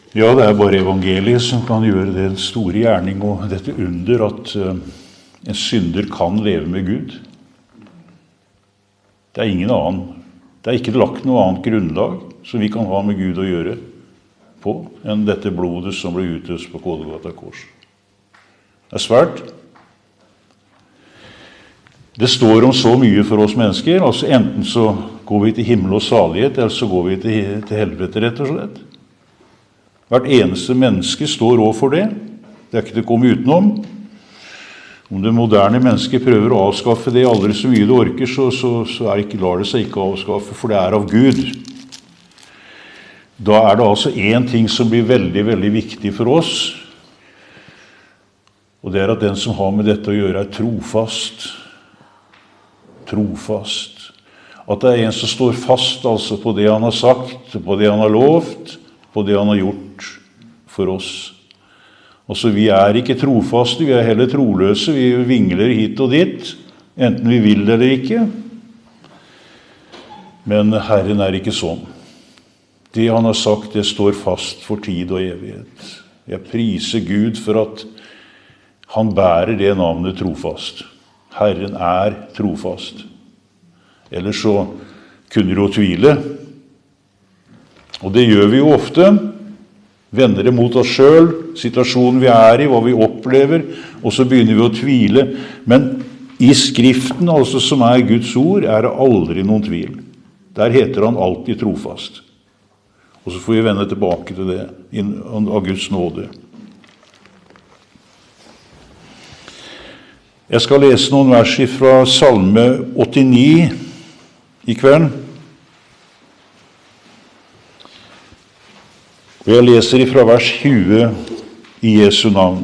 Ja, det bare evangeliet som kan gjøre den store gjerning og dette under at en synder kan leve med Gud. Det ingen annen. Det ikke lagt noe annet grunnlag som vi kan ha med Gud å gjøre på enn dette blodet som ble utøst på Golgata kors. Det svært. Det står om så mye for oss mennesker, altså enten så går vi til himmel og salighet, eller så går vi til helvete, rett og slett. Hvert eneste menneske står overfor det. Det ikke til å komme utenom. Om det moderne mennesket prøver å avskaffe det aldri så mye det orker, så lar det seg ikke avskaffe, for det av Gud. Da det altså en ting som blir veldig, veldig viktig for oss, og det at den som har med dette å gjøre trofast. Trofast. At det en som står fast altså på det han har sagt, på det han har lovt, på det han har gjort for oss. Altså, vi ikke trofaste, vi heller troløse, vi vingler hit og dit, enten vi vil eller ikke. Men Herren ikke sånn. Det han har sagt, det står fast for tid og evighet. Jeg priser Gud for at han bærer det navnet trofast. Herren trofast. Ellers så kunne du jo tvile. Og det gjør vi jo ofte. Vender det mot oss selv, situasjonen vi i, hva vi opplever, og så begynner vi å tvile. Men i Skriften, altså som Guds ord, det aldri noen tvil. Der heter han alltid trofast. Og så får vi vende tilbake til det av Guds nåde. Jeg skal lese noen vers fra Salme 89 i kveld. Og jeg leser fra vers 20 i Jesu navn.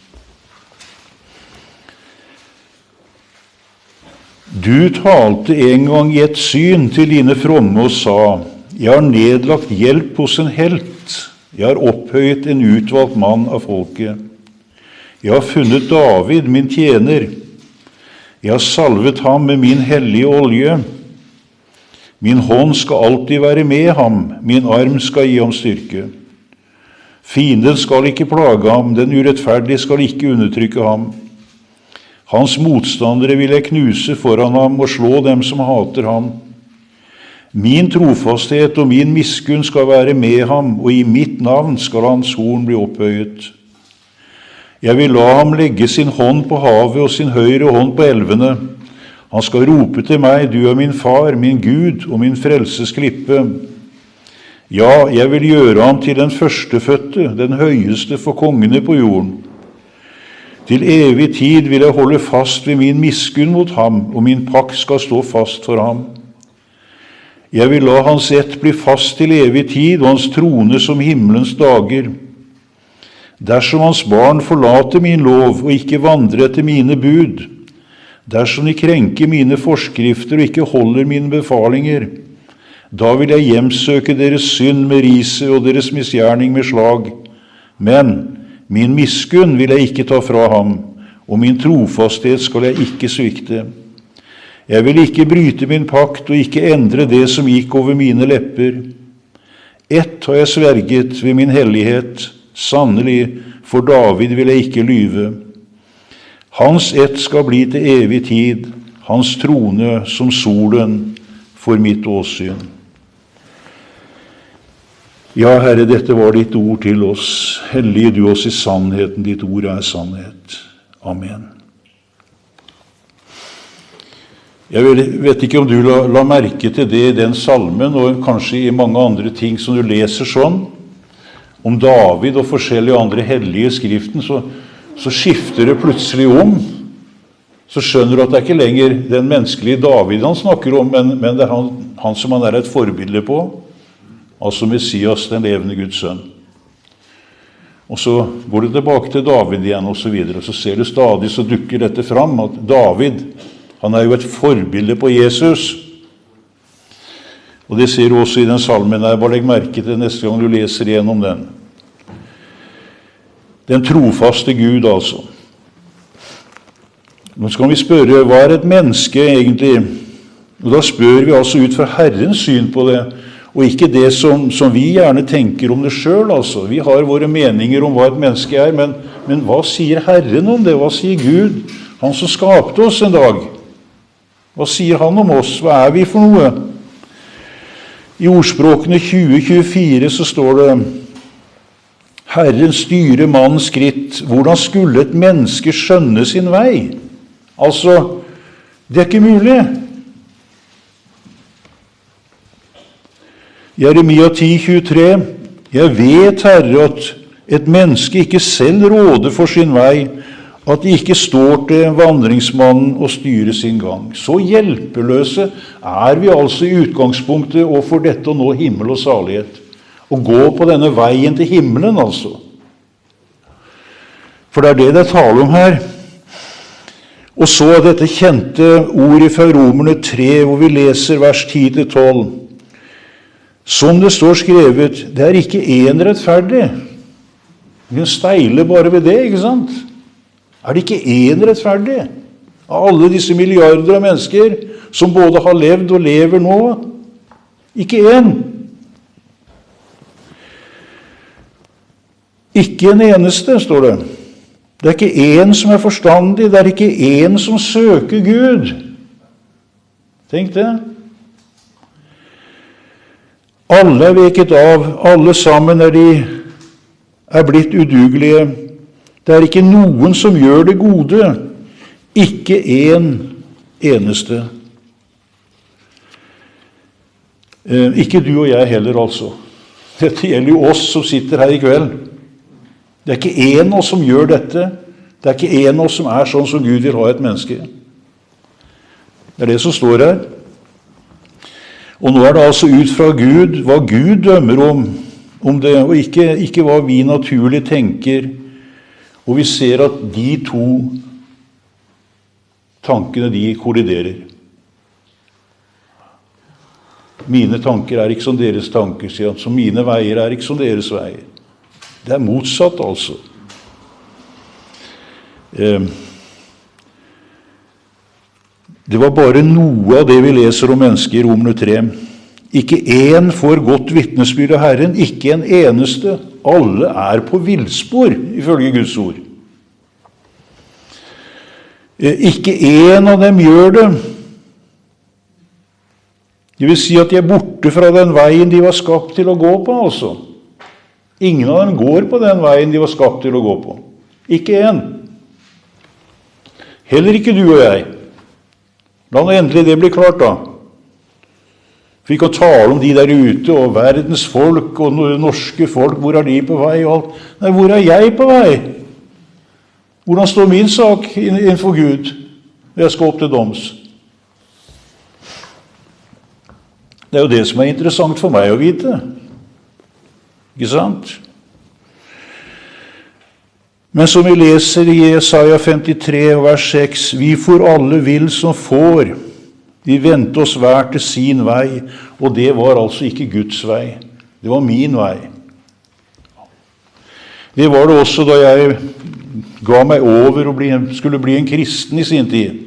Du talte en gang i et syn til dine fromme og sa, jeg har nedlagt hjelp hos en helt, jeg har opphøyet en utvalgt mann av folket. Jeg har funnet David, min tjener. Jeg har salvet ham med min hellige olje. Min hånd skal alltid være med ham, min arm skal gi ham styrke. Fienden skal ikke plage ham, den urettferdige skal ikke undertrykke ham. Hans motstandere vil jeg knuse foran ham og slå dem som hater ham. Min trofasthet og min miskunn skal være med ham, og i mitt navn skal hans horn bli opphøyet. Jeg vil la ham legge sin hånd på havet og sin høyre hånd på elvene. Han skal rope til meg, du min far, min Gud og min frelses klippe. Ja, jeg vil gjøre ham til den førstefødte, den høyeste for kongene på jorden. Til evig tid vil jeg holde fast ved min miskunn mot ham, og min pakt skal stå fast for ham. Jeg vil la hans ett bli fast til evig tid, og hans trone som himmelens dager. Dersom hans barn forlater min lov og ikke vandrer etter mine bud, dersom de krenker mine forskrifter og ikke holder mine befalinger, da vil jeg hjemsøke deres synd med riset og deres misgjerning med slag. Men min miskunn vil jeg ikke ta fra ham, og min trofasthet skal jeg ikke svikte. Jeg vil ikke bryte min pakt og ikke endre det som gikk over mine lepper. Ett har jeg sverget ved min hellighet, sannelig, for David vil jeg ikke lyve. Hans ett skal bli til evig tid, hans trone som solen for mitt åsyn. Ja, Herre, dette var ditt ord til oss. Hellige du oss i sannheten, ditt ord sannhet. Amen. Jeg vet ikke om du la merke til det i den salmen, og kanskje i mange andre ting som du leser sånn, om David og forskjellige andre hellige skriften, så skifter det plutselig om. Så skjønner du at det ikke lenger den menneskelige David han snakker om, men det han som han et forbilde på, altså Messias, den levende Guds sønn. Og så går det tilbake til David igjen, og så videre, og så ser du stadig, så dukker dette fram, at David, han jo et forbilde på Jesus. Og det ser du også i den salmen her. Bare legg merke til neste gang du leser gjennom den. Den trofaste Gud, altså. Nå skal vi spørre, hva et menneske egentlig? Og da spør vi altså ut fra Herrens syn på det. Og ikke det som vi gjerne tenker om det selv, altså. Vi har våre meninger om hva et menneske er, men hva sier Herren om det? Hva sier Gud? Han som skapte oss en dag. Hva sier han om oss? Hva er vi for noe? I ordspråkene 20-24 så står det: Herren styrer mannens skritt. Hvordan skulle et menneske skjønne sin vei? Altså, det er ikke mulig. Jeremia 10,23: Jeg vet, Herre, at et menneske ikke selv råder for sin vei, at det ikke står til vandringsmannen å styre sin gang. Så hjelpeløse er vi altså i utgangspunktet og for dette å nå himmel og salighet. Å gå på denne veien til himmelen, altså. For det er det er tale om her. Og så dette kjente ordet fra Romerne 3, hvor vi leser vers 10-12. Som det står skrevet, det er ikke en rettferdig. Vi kan steile bare ved det, ikke sant? Er det ikke en rettferdig av alle disse milliarder av mennesker som både har levd og lever nå? Ikke en. Ikke en eneste, står det. Det er ikke en som er forstandig, det er ikke en som søker Gud. Tenk det. Alle er veket av, alle sammen er blitt udugelige. Det er ikke noen som gjør det gode, ikke en eneste. Ikke du og jeg heller, altså. Dette gjelder jo oss som sitter her i kveld. Det er ikke en av oss som gjør dette. Det er ikke en av oss som er sånn som Gud vil ha et menneske. Det er det som står her. Og nå er det altså ut fra Gud, hva Gud dømmer om det, og ikke hva vi naturlig tenker. Og vi ser at de to tankene, de kolliderer. Mine tanker er ikke som deres tanker, sier han. Så mine veier er ikke som deres veier. Det er motsatt, altså. Det var bare noe av det vi leser om mennesker i Romerne 3. Ikke en får godt vitnesbyrd av Herren, ikke en eneste. Alle er på villspor, ifølge Guds ord. Ikke en av dem gjør det. Det vil si at de er borte fra den veien de var skapt til å gå på, altså. Ingen av dem går på den veien de var skapt til å gå på. Ikke en. Heller ikke du og jeg. La nå endelig det bli klart, da. For vi kan tale om de der ute, og verdens folk, og norske folk, hvor er de på vei, og alt. Nei, hvor er jeg på vei? Hvordan står min sak innenfor Gud, når jeg skal opp til doms? Det er jo det som er interessant for meg å vite. Ikke sant? Men som vi leser i Jesaja 53, vers 6, vi får alle vil som får. Vi vendte oss hver til sin vei, og det var altså ikke Guds vei. Det var min vei. Det var det også da jeg ga meg over og skulle bli en kristen i sin tid.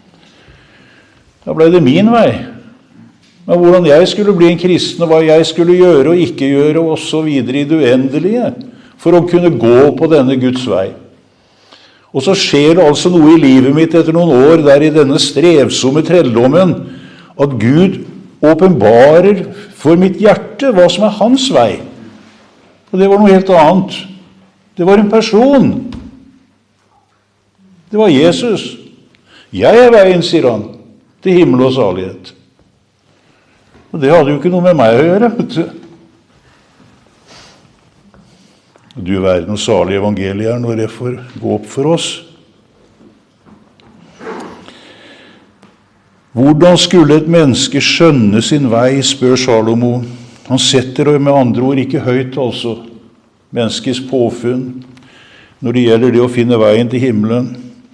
Da ble det min vei. Men hvordan jeg skulle bli en kristen, og hva jeg skulle gjøre og ikke gjøre, og så videre i det uendelige, for å kunne gå på denne Guds vei. Og så skjer det altså noe i livet mitt etter noen år der i denne strevsomme trelldommen, at Gud åpenbarer for mitt hjerte hva som er hans vei. Og det var noe helt annet. Det var en person. Det var Jesus. Jeg er veien, sier han, til himmel og salighet. Og det hadde jo ikke noe med meg å gjøre, vet du. Du verden og salige evangelier når det får gå opp for oss. Hvordan skulle et menneske skjønne sin vei, spør Salomo. Han setter det med andre ord ikke høyt, altså, menneskets påfunn, når det gjelder det å finne veien til himmelen.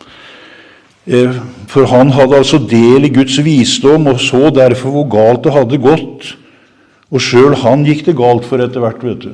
For han hadde altså del i Guds visdom, og så derfor hvor galt det hadde gått. Og selv han gikk det galt for etter hvert, vet du.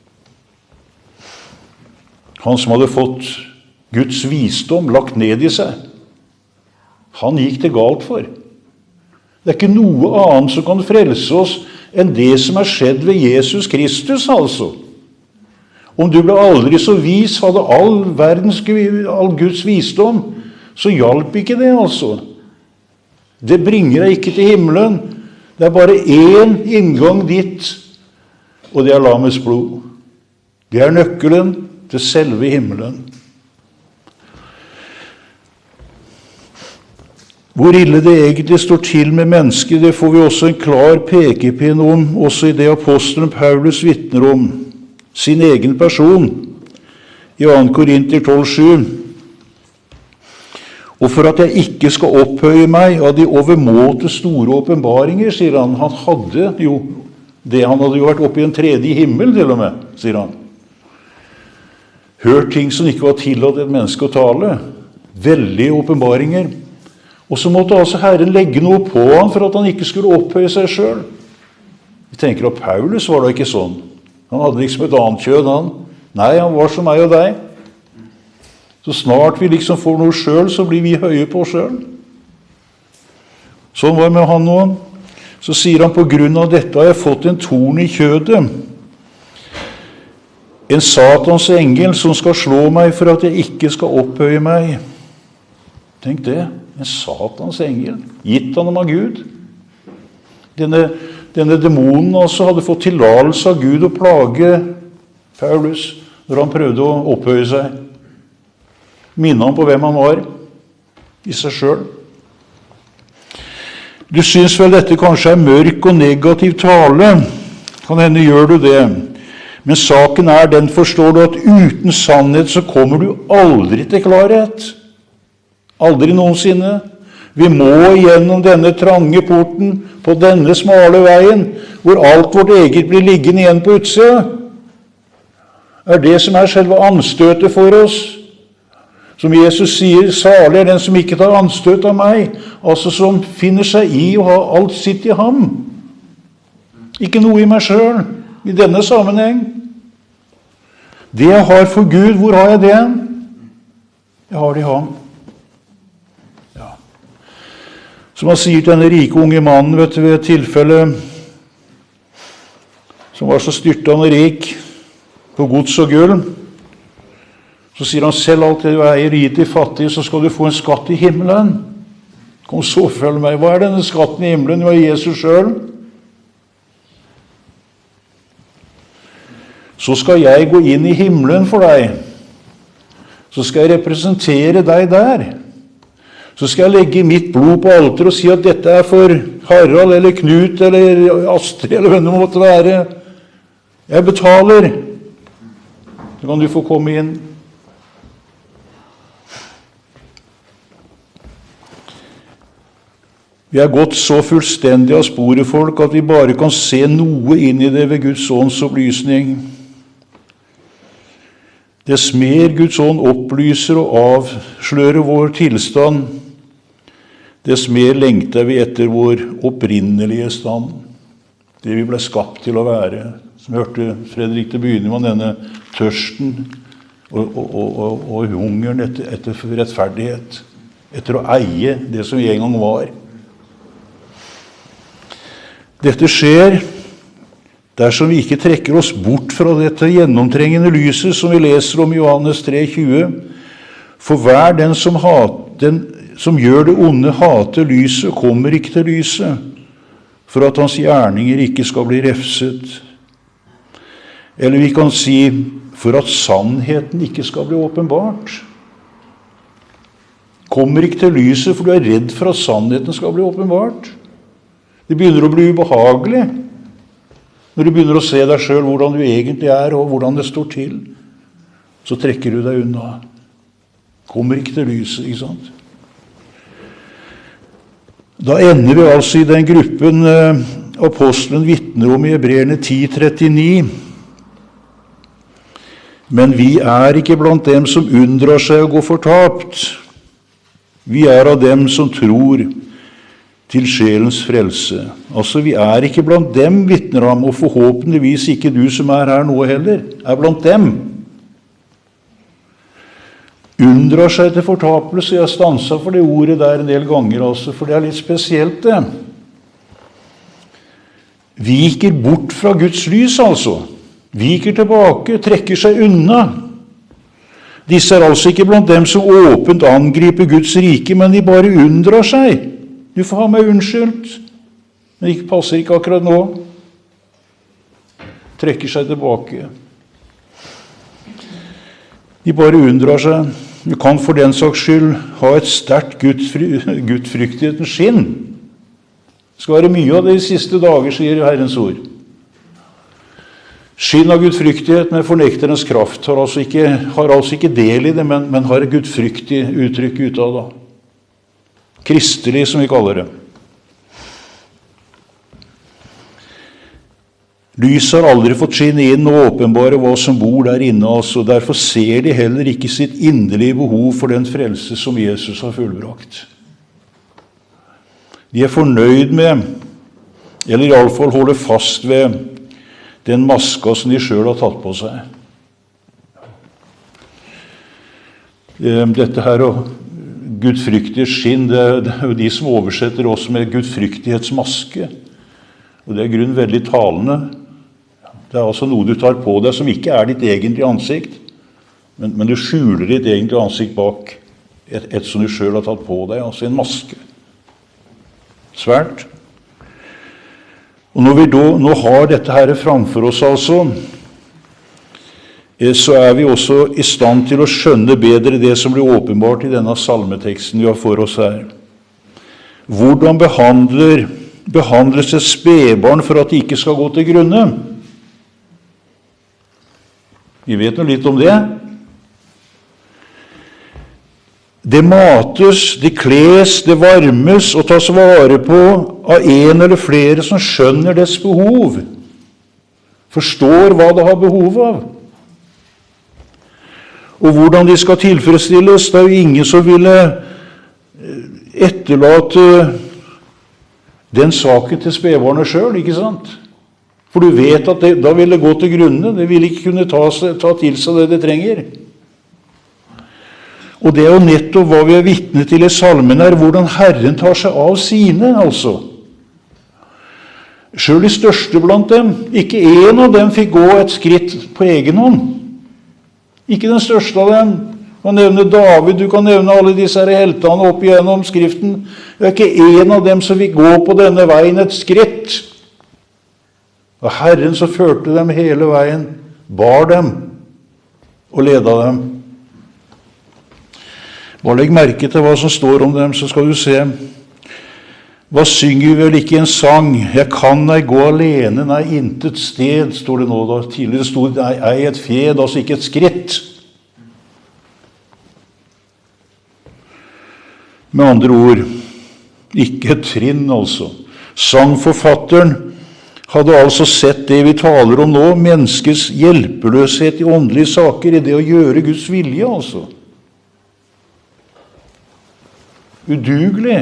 Han som hadde fått Guds visdom lagt ned i seg, han gikk det galt for. Det er ikke noe annet som kan frelse oss enn det som skjedd ved Jesus Kristus, altså. Om du ble aldri så vis, hadde all Guds visdom, så hjalp ikke det, altså. Det bringer deg ikke til himmelen. Det bare én inngang dit, og det lammets blod. Det nøkkelen til selve himmelen. Hvor ille det egentlig står til med mennesket, det får vi også en klar pekepinn om, også i det apostelen Paulus vitner om, sin egen person, i 2. Korinter 12:7. Og for at jeg ikke skal opphøye meg av de overmåte store åpenbaringer, sier han. Han hadde jo det, han hadde jo vært oppe i en tredje himmel, til og med, sier han. Hørt ting som ikke var tillatt et menneske å tale. Veldige åpenbaringer. Og så måtte altså Herren legge noe på han for at han ikke skulle opphøye seg selv. Vi tenker at Paulus var da ikke sånn. Han hadde liksom et annet kjød, han. Nei, han var som meg og deg. Så snart vi liksom får noe selv, så blir vi høye på oss selv. Sånn var det med han nå. Så sier han, på grunn av dette har jeg fått en torn i kjødet. En Satans engel som skal slå meg for at jeg ikke skal opphøye meg. Tenk det. En Satans engel, gitt han av Gud. Denne demonen altså hadde fått tillatelse av Gud å plage Paulus når han prøvde å opphøye seg. Minne han på hvem han var i seg selv. Du syns vel dette kanskje mørk og negativ tale. Kan hende gjør du det. Men saken den, forstår du, at uten sannhet så kommer du aldri til klarhet. Aldri noensinne. Vi må gjennom denne trange porten, på denne smale veien, hvor alt vårt eget blir liggende igjen på utsida. Det som selve anstøtet for oss. Som Jesus sier, salig den som ikke tar anstøt av meg, altså som finner seg i å ha alt sitt i ham. Ikke noe i meg selv, i denne sammenheng. Det jeg har for Gud, hvor har jeg det? Jeg har det i ham. Som han sier til denne rike unge mannen, vet du, ved et tilfelle, som var så styrtende rik på gods og gull, så sier han, selv alt det du eier, gi til fattig, så skal du få en skatt i himmelen. Kom så, følg meg. Hva denne skatten i himmelen? Det var Jesus selv. Så skal jeg gå inn i himmelen for deg. Så skal jeg representere deg der. Så skal jeg legge mitt blod på alter og si at dette for Harald eller Knut eller Astrid eller hvem det måtte være. Jeg betaler. Så kan du få komme inn. Vi har gått så fullstendig av sporet, folk, at vi bare kan se noe inn i det ved Guds ånds opplysning. Dess mer Guds ånd opplyser og avslører vår tilstand, dess mer lengter vi etter vår opprinnelige stand, det vi ble skapt til å være. Som hørte Fredrik til begynne med denne tørsten og hungeren etter rettferdighet, etter å eie det som en gang var. Dette skjer dersom vi ikke trekker oss bort fra dette gjennomtrengende lyset som vi leser om i Johannes 3,20. For hver den som gjør det onde, hater lyset, kommer ikke til lyset, for at hans gjerninger ikke skal bli refset. Eller vi kan si, for at sannheten ikke skal bli åpenbart. Kommer ikke til lyset, for du redd for at sannheten skal bli åpenbart. Det begynner å bli ubehagelig når du begynner å se deg selv hvordan du egentlig og hvordan det står til. Så trekker du deg unna. Kommer ikke til lyset, ikke sant? Da ender vi altså i den gruppen apostelen vitner om i Hebreerne 10:39. Men vi ikke blant dem som unndrar seg å gå fortapt. Vi av dem som tror til sjelens frelse. Altså, vi ikke blant dem, vitner ham, og forhåpentligvis ikke du som her nå heller, blant dem. Unndrar seg til fortapelse. Jeg stanset for det ordet der en del ganger, altså, for det litt spesielt det. viker bort fra Guds lys, altså. Viker tilbake, trekker seg unna. Disse er altså ikke blant dem som åpent angriper Guds rike, men de bare undrer seg. Du får ha meg unnskyldt, men det passer ikke akkurat nå. Trekker seg tilbake. De bare undrer seg. Du kan for den saks skyld ha et sterkt gudfryktighetens skinn. Det skal være mye av det i siste dager, sier Herrens ord. Skinn av gudfryktighet med fornekterens kraft har altså ikke del i det, men har et gudfryktig uttrykk ut av det. Kristelig, som vi kaller det. Lyset har aldri fått skinne inn og åpenbare hva som bor der inne, altså. Derfor ser de heller ikke sitt inderlige behov for den frelse som Jesus har fullbrakt. De er fornøyd med, eller i alle fall holder fast ved, den maska som de selv har tatt på seg. Dette her og gudfryktig skinn, det er jo de som oversetter oss med gudfryktighetsmaske. Og det er i grunnen veldig talende. Det er altså noe du tar på deg som ikke er ditt egentlige ansikt, men du skjuler ditt egentlige ansikt bak et som du selv har tatt på deg, altså en maske. Svært. Og når vi nå har dette her framfor oss, altså, så er vi også i stand til å skjønne bedre det som blir åpenbart i denne salmeteksten vi har for oss her. Hvordan behandles et spedbarn for at de ikke skal gå til grunne? Vi vet noe litt om det. Det mates, det kles, det varmes og tas vare på av en eller flere som skjønner dets behov, forstår hva det har behov av. Og hvordan de skal tilfredsstilles, det er jo ingen som ville etterlate den saken til spedbarnet selv, ikke sant? For du vet at da vil det gå til grunne, det vil ikke kunne ta til seg det det trenger. Og det er jo nettopp hva vi er vitne til i salmen her, hvordan Herren tar seg av sine, altså. Selv de største blant dem, ikke en av dem fikk gå et skritt på egen hånd. Ikke den største av dem. Du kan nevne David, du kan nevne alle disse heltene opp igjennom Skriften. Det er ikke en av dem som fikk gå på denne veien et skritt. Og Herren så førte dem hele veien, bar dem og ledet dem. Bare legg merke til hva som står om dem, så skal du se. Hva synger vi vel ikke i en sang? Jeg kan ei gå alene, nei, intet sted, står det nå da. Tidligere stod det ei et fjed, altså ikke et skritt. Med andre ord, ikke et trinn, altså. Sangforfatteren hadde altså sett det vi taler om nå, menneskets hjelpeløshet i åndelige saker, i det å gjøre Guds vilje, altså. Udugelig.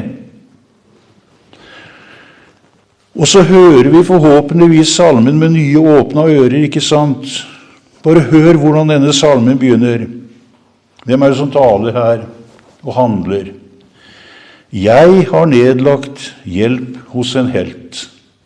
Og så hører vi forhåpentligvis salmen med nye åpne ører, ikke sant? Bare hør hvordan denne salmen begynner. Hvem er det som taler her og handler? Jeg har nedlagt hjelp hos en helt.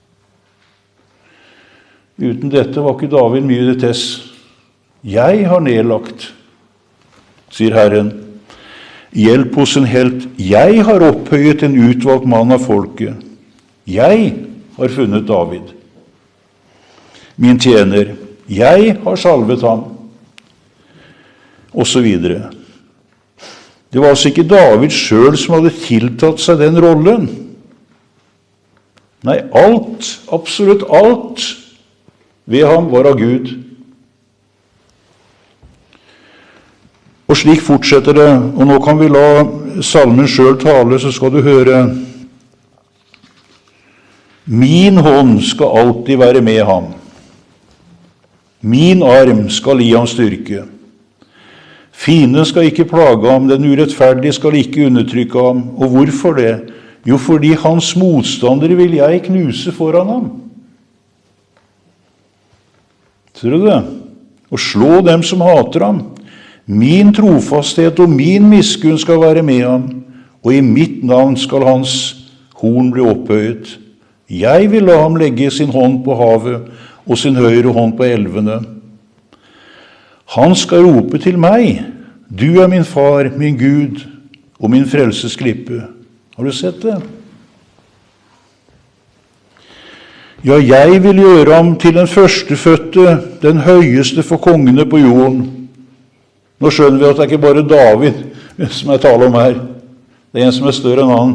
Uten dette var ikke David mye til tess. Jeg har nedlagt, sier Herren, hjelp hos en helt. Jeg har opphøyet en utvalgt mann av folket. Jeg har funnet David, min tjener. Jeg har salvet ham, og så videre. Det var altså ikke David selv som hadde tiltatt seg den rollen. Nei, alt, absolutt alt, ved ham var av Gud. Og slik fortsetter det, og nå kan vi la salmen selv tale, så skal du høre. Min hånd skal alltid være med ham. Min arm skal gi ham styrke. Fienden skal ikke plage ham, den urettferdige skal ikke undertrykke ham. Og hvorfor det? Jo, fordi hans motstandere vil jeg knuse foran ham. Ser du det? Og slå dem som hater ham. Min trofasthet og min miskunn skal være med ham, og i mitt navn skal hans horn bli opphøyet. Jeg vil la ham legge sin hånd på havet og sin høyre hånd på elvene. Han skal rope til meg, du er min far, min Gud og min frelsesklippe. Har du sett det? Ja, jeg vil gjøre ham til den førstefødte, den høyeste for kongene på jorden. Nå skjønner vi at det er ikke bare David som jeg taler om her. Det er en som er større enn han.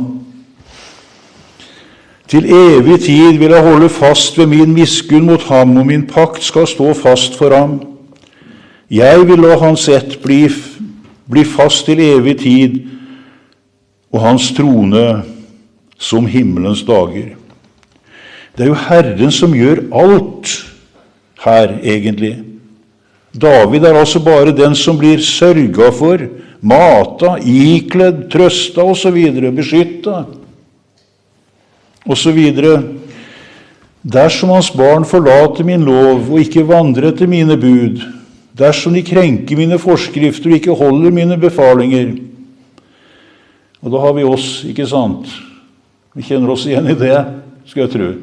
Til evig tid vil jeg holde fast ved min miskunn mot ham, og min pakt skal stå fast for ham. Jeg vil la hans ett bli fast til evig tid, og hans trone som himmelens dager. Det er jo Herren som gjør alt her, egentlig. David er altså bare den som blir sørget for, mata, ikledd, trøsta og så videre, beskytta og så videre. Dersom hans barn forlater min lov og ikke vandrer etter mine bud, dersom de krenker mine forskrifter og ikke holder mine befalinger. Og da har vi oss, ikke sant? Vi kjenner oss igjen i det, skal jeg tro.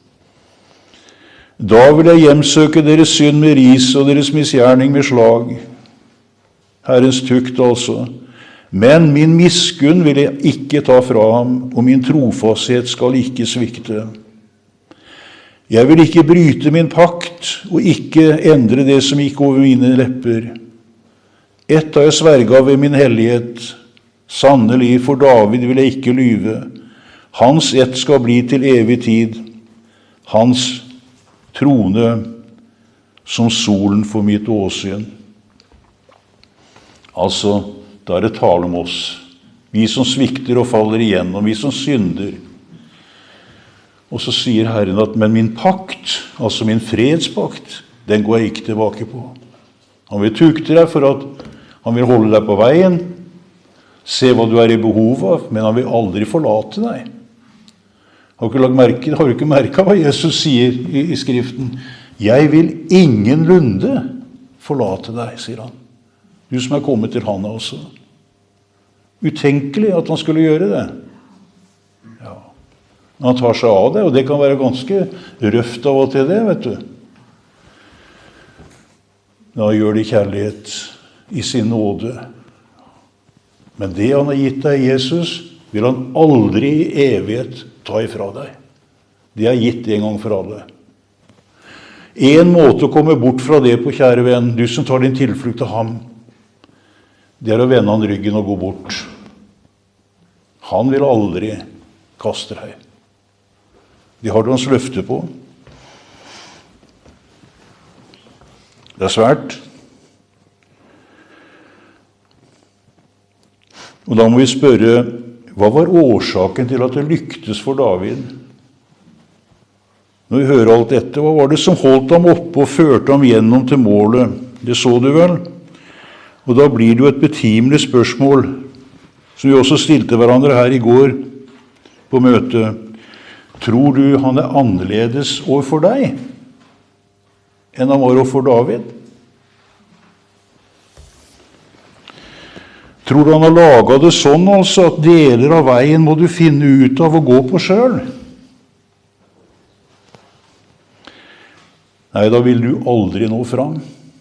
Da vil jeg hjemsøke deres synd med ris og deres misgjerning med slag. Herrens tukt altså. Men min miskunn vil jeg ikke ta fra ham, og min trofasthet skal ikke svikte. Jeg vil ikke bryte min pakt, og ikke endre det som gikk over mine lepper. Ett har jeg sverget ved min hellighet. Sannelig, for David vil jeg ikke lyve. Hans ett skal bli til evig tid. Hans trone som solen for mitt åsyn. Altså, da er det tale om oss. Vi som svikter og faller igjennom, vi som synder. Og så sier Herren at, men min pakt, altså min fredspakt, den går jeg ikke tilbake på. Han vil tukte deg for at han vil holde deg på veien, se hva du er i behov av, men han vil aldri forlate deg. Har du ikke merket hva Jesus sier i Skriften? Jeg vil ingenlunde forlate deg, sier han. Du som er kommet til han også. Utenkelig at han skulle gjøre det. Ja. Han tar seg av det, og det kan være ganske røft av og til det, vet du. Da gjør det kjærlighet i sin nåde. Men det han har gitt deg, Jesus, vil han aldri i evighet ta ifra deg. Det er gitt en gang for alle. En måte å komme bort fra det på, kjære venn, du som tar din tilflukt til ham, det er å vende han ryggen og gå bort. Han vil aldri kaste deg. Det har du hans løfte på. Det er svært. Og da må vi spørre, hva var årsaken til at det lyktes for David? Når vi hører alt dette, hva var det som holdt ham oppe og førte ham gjennom til målet? Det så du vel? Og da blir det jo et betimelig spørsmål, som vi også stilte hverandre her i går på møtet. Tror du han er annerledes overfor deg enn han var overfor David? Tror du han har laget det sånn altså at deler av veien må du finne ut av å gå på selv? Nei, da vil du aldri nå fram.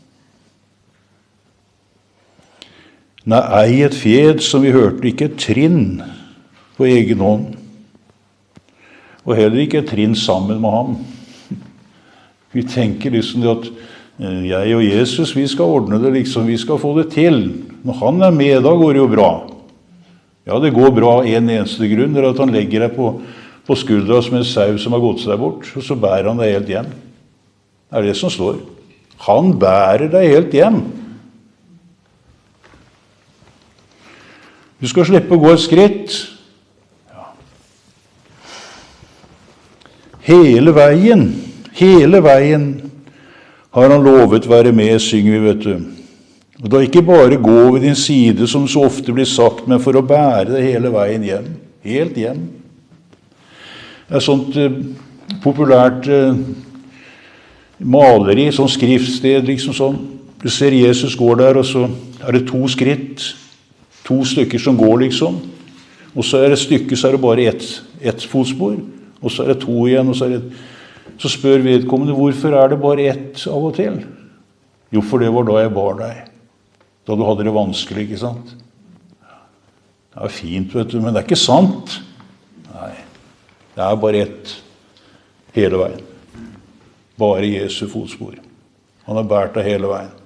Nei, ei et fjed, som vi hørte, ikke et trinn på egen hånd. Og heller ikke et trinn sammen med ham. Vi tenker liksom at jeg og Jesus, vi skal ordne det liksom, vi skal få det til. Når han er med, da går det jo bra. Ja, det går bra en eneste grunn, det er at han legger deg på skuldra som en sau som har gått seg bort, og så bærer han deg helt hjem. Det er det som står. Han bærer deg helt hjem. Du skal slippe å gå et skritt. Ja. Hele veien har han lovet være med, synger vi, vet du. Og da ikke bare gå ved din side, som så ofte blir sagt, men for å bære deg hele veien hjem. Helt hjem. Det er sånt populært maleri, sånn skriftsted, liksom sånn. Du ser Jesus går der, og så er det 2 skritt, 2 stykker som går, liksom. Og så er det et stykke, så er det bare ett fotspor. og så det 2 igjen, og så spør vedkommende, hvorfor det bare 1 av og til? Jo, for det var da jeg bar deg. Da du hadde det vanskelig, ikke sant? Det fint, vet du, men det ikke sant. Nei, det bare 1 hele veien. Bare Jesu fotspor. Han har båret deg hele veien.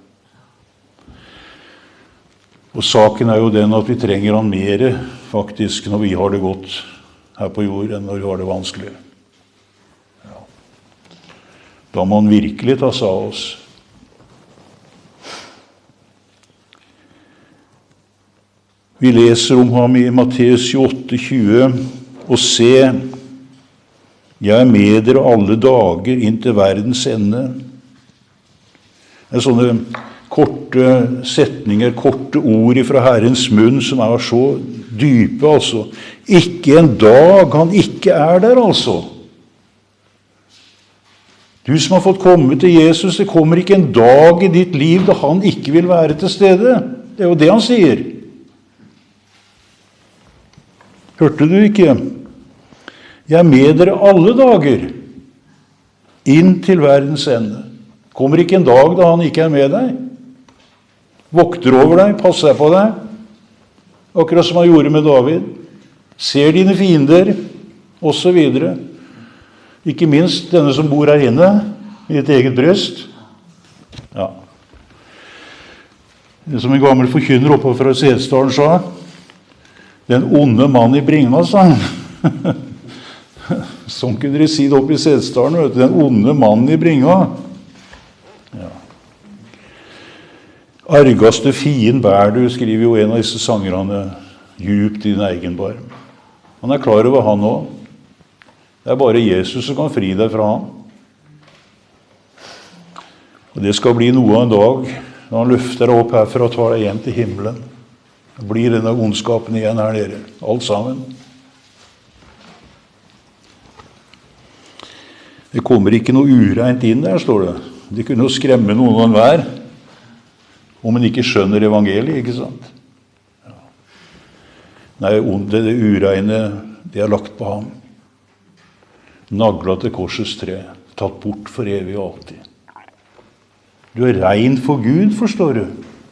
Og saken jo den at vi trenger han mer, faktisk, når vi har det godt her på jord, enn når vi har det vanskelig. Ja. Da må han virkelig ta seg av oss. Vi leser om ham i Matteus 28:20, og se, jeg med dere alle dager inntil verdens ende. Det sånne korte setninger, korte ord fra Herrens munn som så dype, altså. Ikke en dag han ikke der, altså. Du som har fått komme til Jesus, det kommer ikke en dag i ditt liv da han ikke vil være til stede. Det jo det han sier. Hørte du ikke? Jeg med dere alle dager, inn til verdens ende. Kommer ikke en dag da han ikke med deg. Vokter over deg, passer på deg, akkurat som han gjorde med David. Ser dine fiender, og så videre. Ikke minst denne som bor her inne, i et eget bryst. Ja. Det som en gammel forkynner oppe fra Setesdalen sa, den onde mann i Bringa, sa han. Sånn kunne dere si det oppe i Setesdalen, vet du, den onde mann i Bringa. Ja. Argaste fien bær du, skriver jo en av disse sangerne, djupt i din egen barm. Han klar over han også. Det bare Jesus som kan fri deg fra han. Og det skal bli noe av en dag, når han løfter deg opp herfra og tar deg hjem til himmelen. Det blir denne ondskapen igjen her nede, alt sammen. Det kommer ikke noe ureint inn der, står det. Det kunne jo skremme noen av hver, om en ikke skjønner evangeliet, ikke sant? Ja. Nei, det ureine, det lagt på ham. Naglet til korsets tre, tatt bort for evig og alltid. Du rein for Gud, forstår du.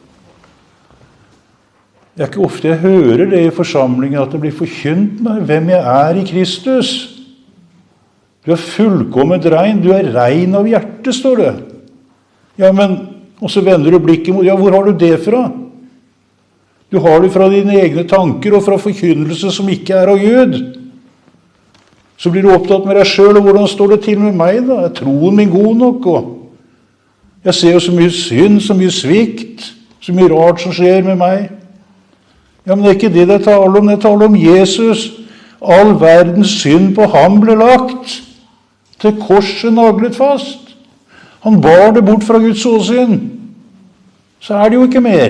Det ikke ofte jeg hører det i forsamlingen, at det blir forkynt meg hvem jeg i Kristus. Du fullkomment rein, du rein av hjerte, står det. Ja, men, og så vender du blikket mot, ja, hvor har du det fra? Du har det fra dine egne tanker og fra forkynnelse som ikke av Gud. Så blir du opptatt med deg selv, og hvordan står det til med meg da? Er troen min god nok? Og jeg ser jo så mye synd, så mye svikt, så mye rart som skjer med meg. Ja, men det ikke det det taler om, det taler om Jesus. All verdens synd på ham ble lagt, til korset naglet fast. Han bar det bort fra Guds åsyn. Så det jo ikke mer.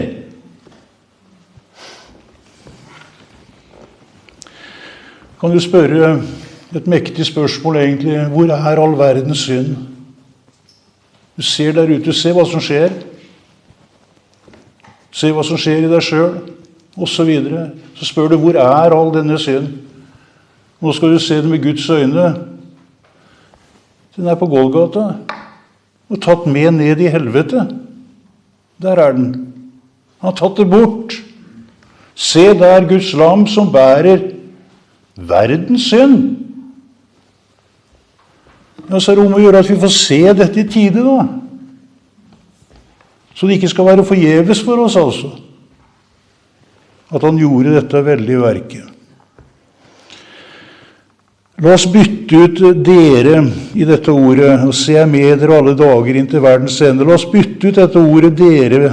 Kan du spørre et mektig spørsmål egentlig, hvor all verdens synd? Du ser der ute, se hva som skjer. Se hva som skjer i deg selv, og så videre. Så spør du, hvor all denne synd? Nå skal du se det med Guds øyne. Den på Golgata, og tatt med ned i helvete. Der den. Han har tatt det bort. Se der Guds lam som bærer verdens synd. Ja, så det om å gjøre at vi får se dette i tide da. Så det ikke skal være forgjeves for oss altså. At han gjorde dette veldige verket. La oss bytte ut dere i dette ordet, og se med dere alle dager inn til verdens ende. La oss bytte ut dette ordet dere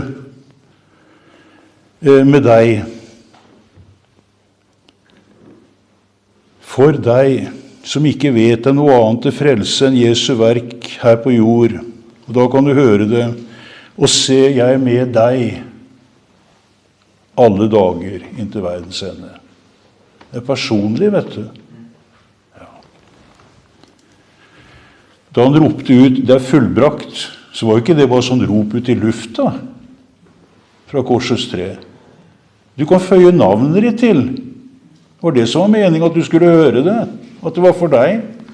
med deg. For deg som ikke vet noe annet til frelse enn Jesu verk her på jord. Og da kan du høre det. Og se jeg med deg alle dager inn til verdens ende. Det personlig, vet du. Da han ropte ut, det fullbrakt, så var jo ikke det bare sånn rop ut i lufta fra korsets tre. Du kan føye navnet ditt til. Det var det som var meningen, at du skulle høre det, at det var for deg.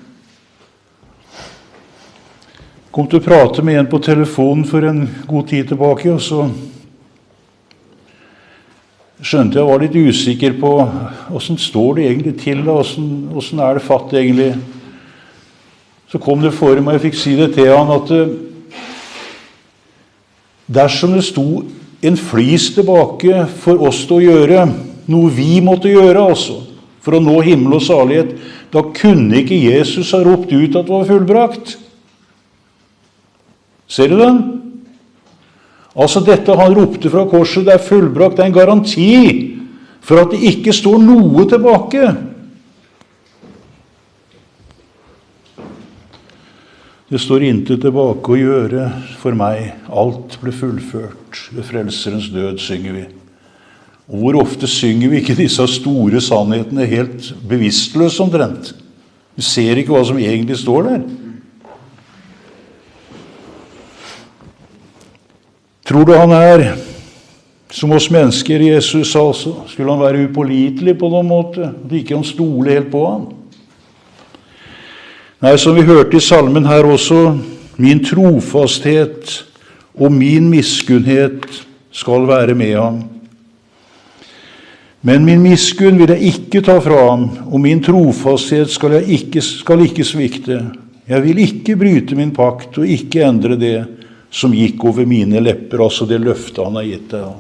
Kom til å prate med en på telefonen for en god tid tilbake, og så skjønte jeg var litt usikker på hvordan står det egentlig til, hvordan det fatt egentlig. Så kom det for meg, jeg fikk si det til han, at dersom det sto en flis tilbake for oss til å gjøre, noe vi måtte gjøre altså, for å nå himmel og salighet, da kunne ikke Jesus ha ropt ut at det var fullbrakt. Ser du den? Altså dette han ropte fra korset, det fullbrakt, det en garanti for at det ikke står noe tilbake. Det står intet tilbake å gjøre for meg. Alt ble fullført ved frelserens død, synger vi. Og hvor ofte synger vi ikke disse store sannhetene helt bevisstløst omtrent? Vi ser ikke hva som egentlig står der. Tror du han som oss mennesker, Jesus altså? Skulle han være upålitelig på noen måte? At ikke han stole helt på han? Nei, som vi hørte i salmen her også, min trofasthet og min miskunnhet skal være med ham. Men min miskunn vil jeg ikke ta fra ham, og min trofasthet skal ikke svikte. Jeg vil ikke bryte min pakt og ikke endre det som gikk over mine lepper, altså det løftet han har gitt deg.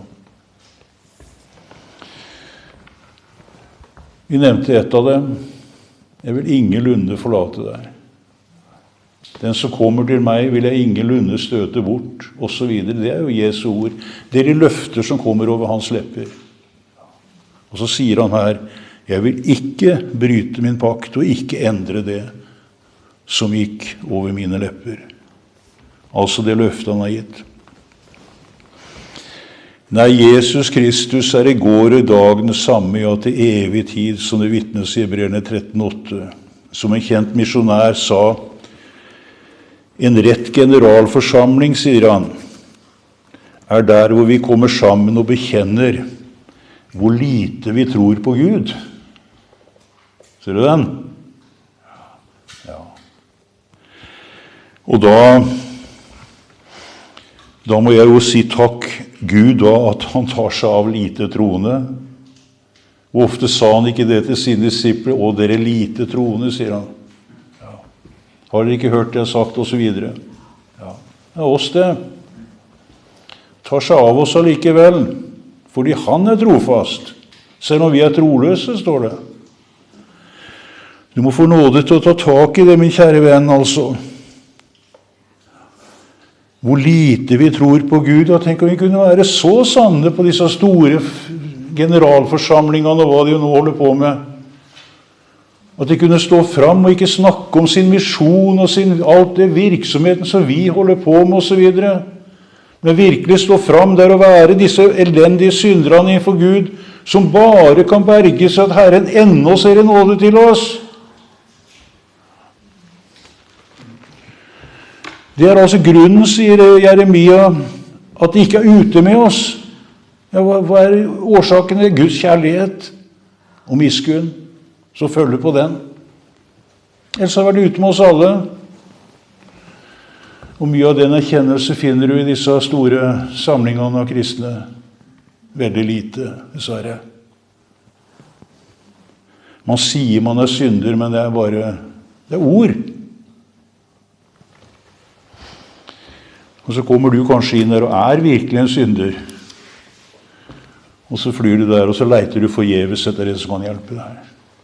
Vi nevnte et av dem. Jeg vil ingenlunde forlate deg. Den som kommer til meg vil jeg ingenlunde støte bort, og så videre. Det jo Jesu ord. Det de løfter som kommer over hans lepper. Og så sier han her, jeg vil ikke bryte min pakt og ikke endre det som gikk over mine lepper. Altså det løftet han har gitt. Nei, Jesus Kristus i går og i dag den samme, ja, til evig tid, som det vitnes i Hebreerne 13,8. Som en kjent misjonær sa, en rett generalforsamling, sier han, der hvor vi kommer sammen og bekjenner hvor lite vi tror på Gud. Ser du den? Ja. Og da må jeg jo si takk Gud da, at han tar seg av lite troende. Hvor ofte sa han ikke det til sine disipler? Å, dere lite troende, sier han. Ja. Har dere ikke hørt det jeg har sagt, og så videre? Ja. Det oss det. Tar seg av oss allikevel, fordi han trofast. Selv om vi troløse, står det. Du må få nåde til å ta tak i det, min kjære venn, altså. Hvor lite vi tror på Gud, og tenk om vi kunne være så sanne på disse store generalforsamlingene og hva de nå holder på med. At de kunne stå fram og ikke snakke om sin misjon og alt det virksomheten som vi holder på med og så videre. Men virkelig stå fram der og være disse elendige synderne innenfor Gud som bare kan berges at Herren ennå ser en nåde til oss. Det altså grunnen, sier Jeremia, at de ikke ute med oss. Ja, hva årsaken? Guds kjærlighet og miskunn, så følger på den. Ellers har vært ute med oss alle. Og mye av den erkjennelse finner du i disse store samlingene av kristne. Veldig lite, dessverre. Man sier man synder, men det bare ord. Og så kommer du kanskje inn der og virkelig en synder. Og så flyr du der, og så leiter du forgjeves etter det som kan hjelpe deg.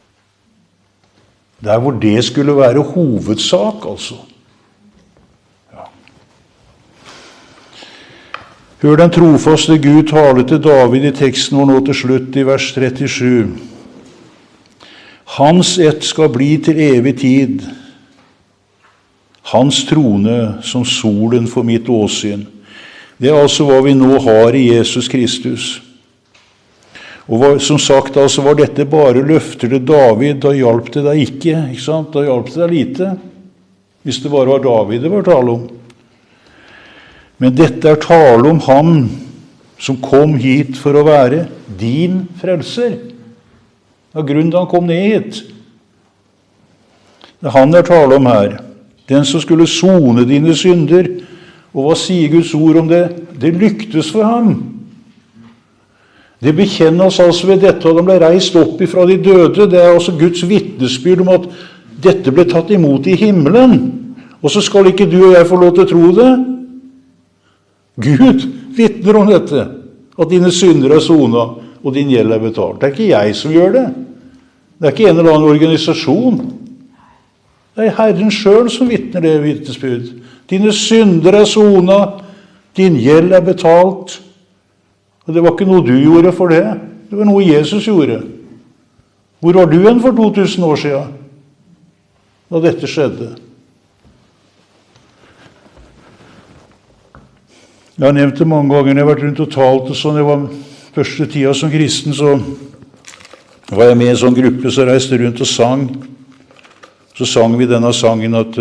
Der hvor det skulle være hovedsak, altså. Ja. Hør den trofaste Gud tale til David i teksten vår nå til slutt, i vers 37. Hans ett skal bli til evig tid. Hans trone som solen for mitt åsyn. Det altså hva vi nå har i Jesus Kristus. Og som sagt, altså var dette bare løfter til David, da hjalp det deg ikke sant? Da hjalp det deg lite, hvis det bare var David det var tale om. Men dette tale om ham som kom hit for å være din frelser. Det var grunnen til han kom ned hit. Det han tale om her. Den som skulle sone dine synder. Og hva sier Guds ord om det? Det lyktes for ham. Det bekjennes altså ved dette, og de ble reist opp ifra de døde. Det er altså Guds vitnesbyrd om at dette ble tatt imot i himmelen. Og så skal ikke du og jeg få lov til å tro det. Gud vitner om dette, at dine synder er sonet, og din gjeld er betalt. Det er ikke jeg som gjør det. Det er ikke en eller annen organisasjon. Det er Herren selv som vitner det vitnesbyrd. Dine synder er sonet, din gjeld er betalt. Og det var ikke noe du gjorde for det. Det var noe Jesus gjorde. Hvor var du enn for 2000 år siden, da dette skjedde? Jeg har nevnt det mange ganger. Jeg har vært rundt og talt og sånn. Jeg var første tida som kristen, så var jeg med i en sånn gruppe som reiste rundt og sang. Så sang vi denne sangen at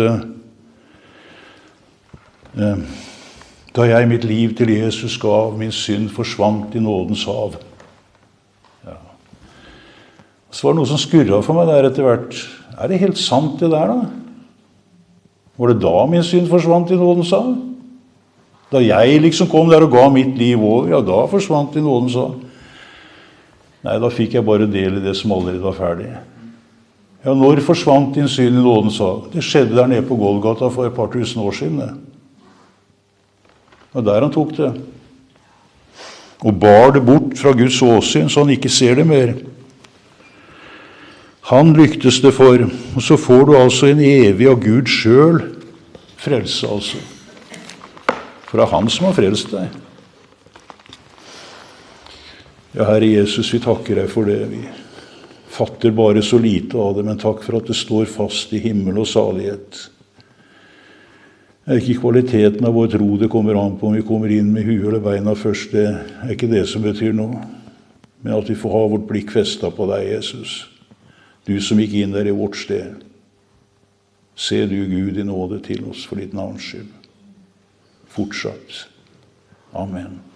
da jeg mitt liv til Jesus gav, min synd forsvant i nådens hav. Ja. Så var det noe som skurret for meg der etter hvert. Er det helt sant det der da? Var det da min synd forsvant i nådens hav? Da jeg liksom kom der og ga mitt liv over, ja, da forsvant i nådens hav. Nei, da fikk jeg bare del i det som allerede var ferdig. Ja, når forsvant din synd i nådens hav? Det skjedde der nede på Golgata for et par tusen år siden. Det. Og der han tok det. Og bar det bort fra Guds åsyn, så han ikke ser det mer. Han lyktes det for, og så får du altså en evig av Gud selv frelse, altså. For det er han som har frelst deg. Ja, Herre Jesus, vi takker deg for det. Vi fatter bare så lite av det, men takk for at det står fast i himmel og salighet. Det er ikke kvaliteten av vår tro det kommer an på om vi kommer inn med huet eller beina først. Det er ikke det som betyr noe. Men at vi får ha vårt blikk festet på deg, Jesus. Du som gikk inn der i vårt sted. Se du, Gud, i nåde til oss for ditt navns skyld. Fortsatt. Amen.